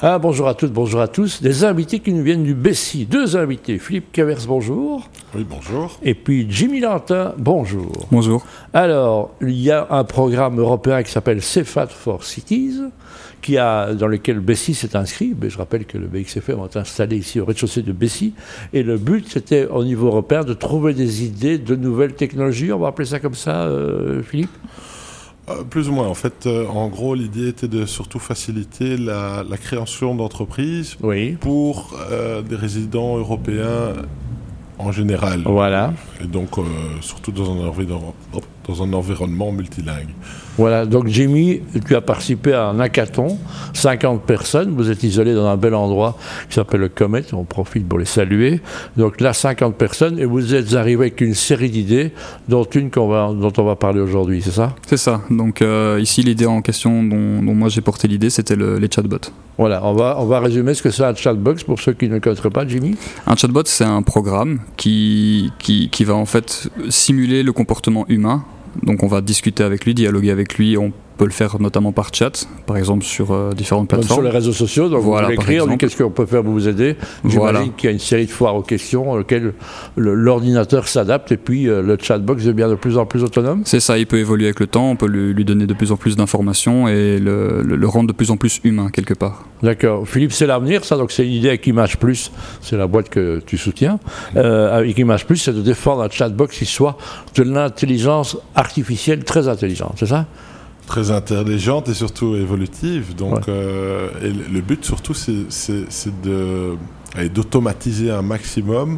Ah, bonjour à toutes, bonjour à tous. Des invités qui nous viennent du Bessie. Deux invités. Philippe Cavers, bonjour. Oui, bonjour. Et puis Jimmy Lantin, bonjour. Bonjour. Alors, il y a un programme européen qui s'appelle CEFAT for Cities, dans lequel Bessie s'est inscrit. Mais je rappelle que le BXFM est installé ici au rez-de-chaussée de Bessie. Et le but, c'était au niveau européen de trouver des idées de nouvelles technologies. On va appeler ça comme ça, Philippe ? Plus ou moins. En fait, en gros, l'idée était de surtout faciliter la création d'entreprises pour des résidents européens en général. Voilà. Et donc, surtout dans un environnement multilingue. Voilà, donc Jimmy, tu as participé à un hackathon, 50 personnes, vous êtes isolé dans un bel endroit qui s'appelle le Comet, on profite pour les saluer. Donc là, 50 personnes, et vous êtes arrivé avec une série d'idées, dont on va parler aujourd'hui, c'est ça ? C'est ça, donc ici l'idée en question dont moi j'ai porté l'idée, c'était les chatbots. Voilà, on va résumer ce que c'est un chatbot pour ceux qui ne connaîtraient pas, Jimmy. Un chatbot, c'est un programme qui va en fait simuler le comportement humain. Donc on va discuter avec lui, dialoguer avec lui, on peut le faire notamment par chat, par exemple sur différentes plateformes. Sur les réseaux sociaux, donc voilà, vous pouvez écrire, on dit qu'est-ce qu'on peut faire pour vous aider. J'imagine qu'il y a une série de foires aux questions auxquelles l'ordinateur s'adapte et puis le chatbox devient de plus en plus autonome. C'est ça, il peut évoluer avec le temps, on peut lui donner de plus en plus d'informations et le rendre de plus en plus humain quelque part. D'accord. Philippe, c'est l'avenir, ça, donc c'est une idée avec Image Plus, c'est la boîte que tu soutiens. Avec Image Plus, c'est de défendre un chatbox qui soit de l'intelligence artificielle très intelligente, c'est ça ? Très intelligente et surtout évolutive. Donc, et le but surtout, c'est d'automatiser un maximum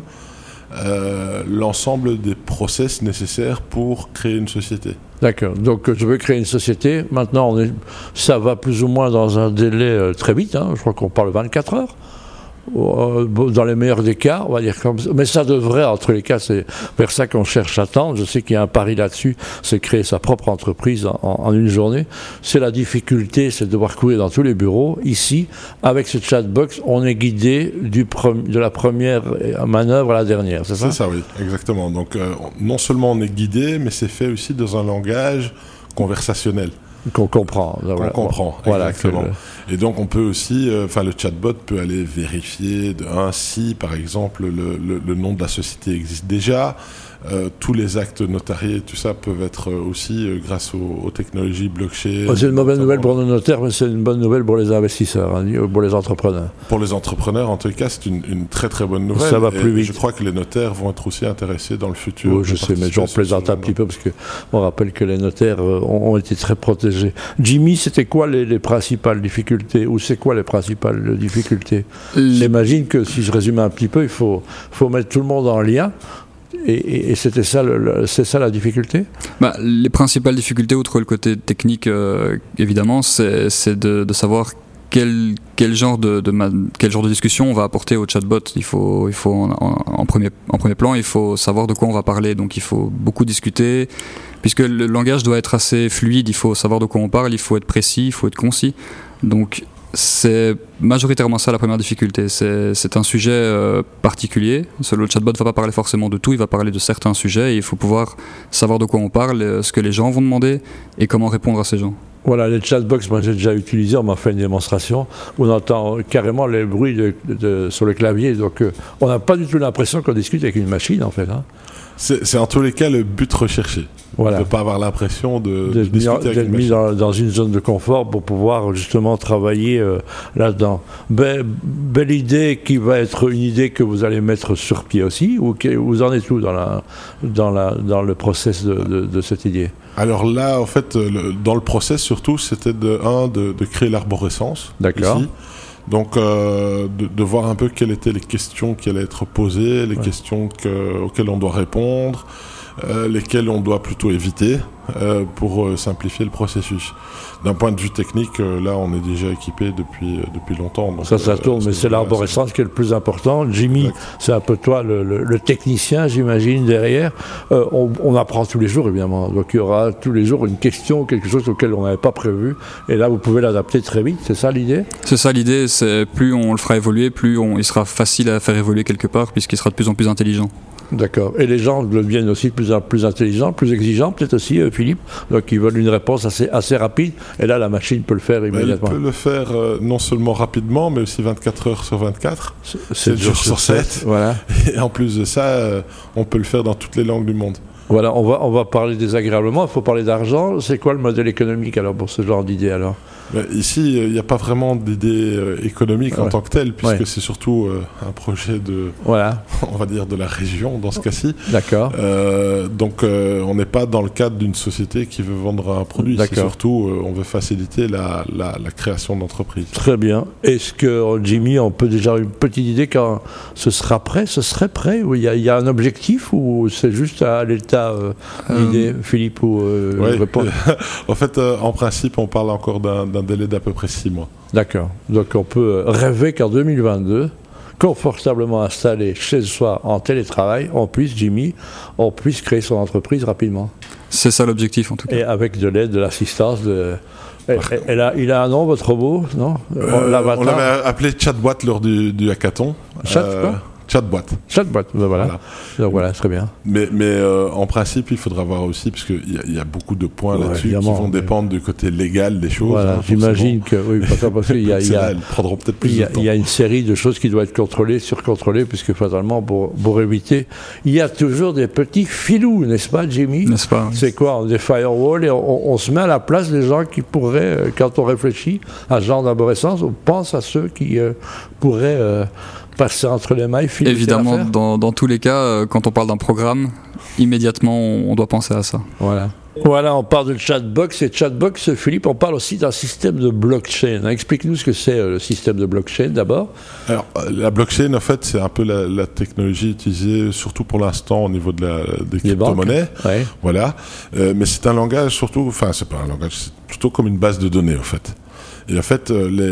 l'ensemble des process nécessaires pour créer une société. D'accord. Donc, je veux créer une société. Maintenant, ça va plus ou moins dans un délai très vite. Je crois qu'on parle 24 heures. Dans les meilleurs des cas, on va dire comme ça. Mais ça devrait, entre les cas, c'est vers ça qu'on cherche à tendre. Je sais qu'il y a un pari là-dessus, c'est créer sa propre entreprise en une journée. C'est la difficulté, c'est de devoir courir dans tous les bureaux. Ici, avec ce chatbox, on est guidé de la première manœuvre à la dernière, c'est ça ? C'est ça, oui, exactement. Donc, non seulement on est guidé, mais c'est fait aussi dans un langage conversationnel. Qu'on comprend. Qu'on comprend, exactement. Et donc, on peut aussi, le chatbot peut aller vérifier si, par exemple, le nom de la société existe déjà. Tous les actes notariés, tout ça peuvent être aussi grâce aux technologies blockchain. C'est une mauvaise nouvelle pour nos notaires, mais c'est une bonne nouvelle pour les investisseurs, pour les entrepreneurs. Pour les entrepreneurs, en tout cas, c'est une très très bonne nouvelle. Ça va plus vite. Je crois que les notaires vont être aussi intéressés dans le futur. Oui, je sais, mais j'en plaisante un petit peu parce qu'on rappelle que les notaires ont été très protégés. Jimmy, c'était quoi les principales difficultés, ou c'est quoi les principales difficultés ? J'imagine que si je résume un petit peu, il faut mettre tout le monde en lien. Et c'est ça la difficulté ? Les principales difficultés, outre le côté technique, évidemment, c'est de savoir quel genre de discussion on va apporter au chatbot. Il faut en premier plan, il faut savoir de quoi on va parler. Donc il faut beaucoup discuter, puisque le langage doit être assez fluide. Il faut savoir de quoi on parle, il faut être précis, il faut être concis. Donc c'est majoritairement ça la première difficulté. C'est un sujet particulier. Le chatbot ne va pas parler forcément de tout, il va parler de certains sujets et il faut pouvoir savoir de quoi on parle, ce que les gens vont demander et comment répondre à ces gens. Voilà, les chatbox, moi j'ai déjà utilisé, on m'a fait une démonstration, où on entend carrément les bruits sur le clavier, donc on n'a pas du tout l'impression qu'on discute avec une machine en fait. C'est en tous les cas le but recherché. Voilà. De ne pas avoir l'impression de discuter avec une machine. D'être mis dans une zone de confort pour pouvoir justement travailler là-dedans. Belle idée qui va être une idée que vous allez mettre sur pied aussi, ou vous en êtes où dans le process de cette idée ? Alors là, en fait, dans le process surtout, c'était de créer l'arborescence. D'accord. Ici. Donc, de voir un peu quelles étaient les questions qui allaient être posées, les questions auxquelles on doit répondre, lesquelles on doit plutôt éviter pour simplifier le processus. D'un point de vue technique, là, on est déjà équipé depuis longtemps. Donc, ça tourne, mais c'est l'arborescence qui est le plus important. Jimmy, c'est un peu toi le technicien, j'imagine, derrière. On apprend tous les jours, évidemment. Donc, il y aura tous les jours une question, quelque chose auquel on n'avait pas prévu. Et là, vous pouvez l'adapter très vite. C'est ça l'idée ? C'est ça l'idée. C'est plus on le fera évoluer, plus il sera facile à faire évoluer quelque part, puisqu'il sera de plus en plus intelligent. D'accord. Et les gens deviennent aussi de plus en plus intelligents, plus exigeants, peut-être aussi, Philippe. Donc ils veulent une réponse assez rapide. Et là, la machine peut le faire immédiatement. Elle peut le faire non seulement rapidement, mais aussi 24 heures sur 24. 7 jours sur 7. Voilà. Et en plus de ça, on peut le faire dans toutes les langues du monde. Voilà, on va parler désagréablement. Il faut parler d'argent. C'est quoi le modèle économique alors pour ce genre d'idée alors ? Ici, il n'y a pas vraiment d'idée économique en tant que telle, puisque c'est surtout un projet on va dire, de la région dans ce cas-ci. D'accord. Donc, on n'est pas dans le cadre d'une société qui veut vendre un produit. C'est surtout, on veut faciliter la création d'entreprises. Très bien. Est-ce que, Jimmy, on peut déjà avoir une petite idée quand ce sera prêt ? Ce serait prêt ? Ou il y a un objectif ou c'est juste à l'état d'idée, Philippe répondre. En fait, en principe, on parle encore d'un délai d'à peu près 6 mois. D'accord. Donc on peut rêver qu'en 2022, confortablement installé chez soi en télétravail, on puisse créer son entreprise rapidement. C'est ça l'objectif en tout cas. Et avec de l'aide, de l'assistance il a un nom, votre robot, non ? On l'avait appelé Chatbot lors du hackathon. Chatbot. Chatbot, voilà. Donc voilà, très bien. Mais en principe, il faudra voir aussi, parce qu'il y a beaucoup de points là-dessus qui vont dépendre du côté légal des choses. Voilà, j'imagine que, parce qu'il y a, elles prendront peut-être plus de temps. Il y a une série de choses qui doivent être contrôlées, surcontrôlées, puisque fatalement, pour éviter, il y a toujours des petits filous, n'est-ce pas, Jimmy ? N'est-ce pas ? C'est quoi ? Des firewalls, et on se met à la place des gens qui pourraient, quand on réfléchit à ce genre d'arborescence, on pense à ceux qui pourraient passer entre les mailles. Évidemment, dans tous les cas, quand on parle d'un programme, immédiatement, on doit penser à ça. Voilà, on parle de Chatbox. Et Chatbox, Philippe, on parle aussi d'un système de blockchain. Explique-nous ce que c'est le système de blockchain d'abord. Alors, la blockchain, en fait, c'est un peu la technologie utilisée, surtout pour l'instant, au niveau des crypto-monnaies. Ouais. Voilà. Mais c'est un langage surtout, c'est pas un langage, c'est plutôt comme une base de données, en fait. Et en fait,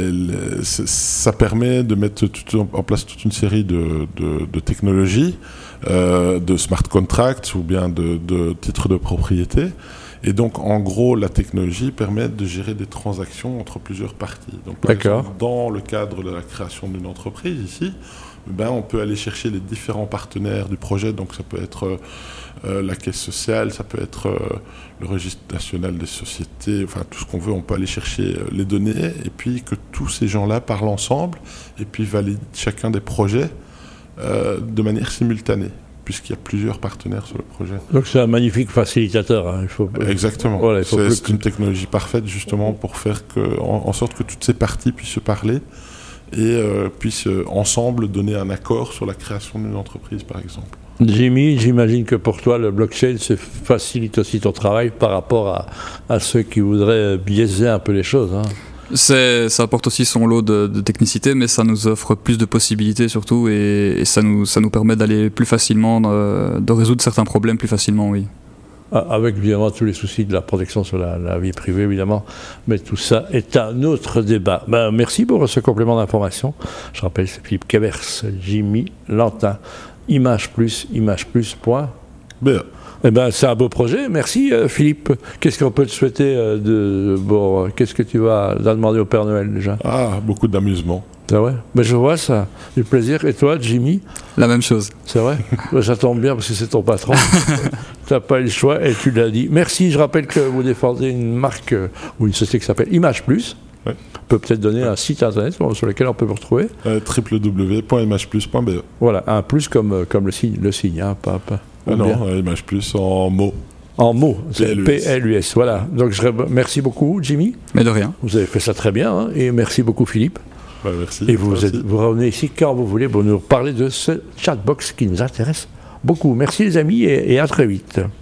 ça permet de mettre en place toute une série de technologies, de smart contracts ou bien de titres de propriété. Et donc, en gros, la technologie permet de gérer des transactions entre plusieurs parties. Donc, par exemple, dans le cadre de la création d'une entreprise ici, on peut aller chercher les différents partenaires du projet. Donc, ça peut être la caisse sociale, ça peut être le registre national des sociétés, enfin tout ce qu'on veut. On peut aller chercher les données et puis que tous ces gens-là parlent ensemble et puis valident chacun des projets de manière simultanée, puisqu'il y a plusieurs partenaires sur le projet. Donc c'est un magnifique facilitateur. Exactement. Voilà, c'est une technologie parfaite justement pour faire en sorte que toutes ces parties puissent se parler et puissent ensemble donner un accord sur la création d'une entreprise, par exemple. Jimmy, j'imagine que pour toi, le blockchain facilite aussi ton travail par rapport à ceux qui voudraient biaiser un peu les choses. Ça apporte aussi son lot de technicité, mais ça nous offre plus de possibilités surtout, et ça nous permet d'aller plus facilement, de résoudre certains problèmes plus facilement, oui. Avec évidemment tous les soucis de la protection sur la vie privée, évidemment, mais tout ça est un autre débat. Merci pour ce complément d'information. Je rappelle, c'est Philippe Kevers, Jimmy Lantin. Image plus, c'est un beau projet. Merci Philippe. Qu'est-ce qu'on peut te souhaiter qu'est-ce que tu vas demander au Père Noël déjà ? Beaucoup d'amusement. C'est vrai ? Je vois ça, du plaisir. Et toi, Jimmy ? La même chose. C'est vrai ? Ça tombe bien parce que c'est ton patron. Tu n'as pas eu le choix et tu l'as dit. Merci, je rappelle que vous défendez une marque ou une société qui s'appelle Image Plus. Ouais. On peut peut-être donner un site internet sur lequel on peut vous retrouver. www.imageplus.be. Voilà, un plus comme le signe, pas Image Plus en mots. En mots, c'est PLUS. PLUS, voilà. Donc merci beaucoup, Jimmy. Mais de rien. Vous avez fait ça très bien, et merci beaucoup, Philippe. Merci. Et vous revenez ici quand vous voulez pour nous parler de ce chatbox qui nous intéresse beaucoup. Merci les amis et à très vite.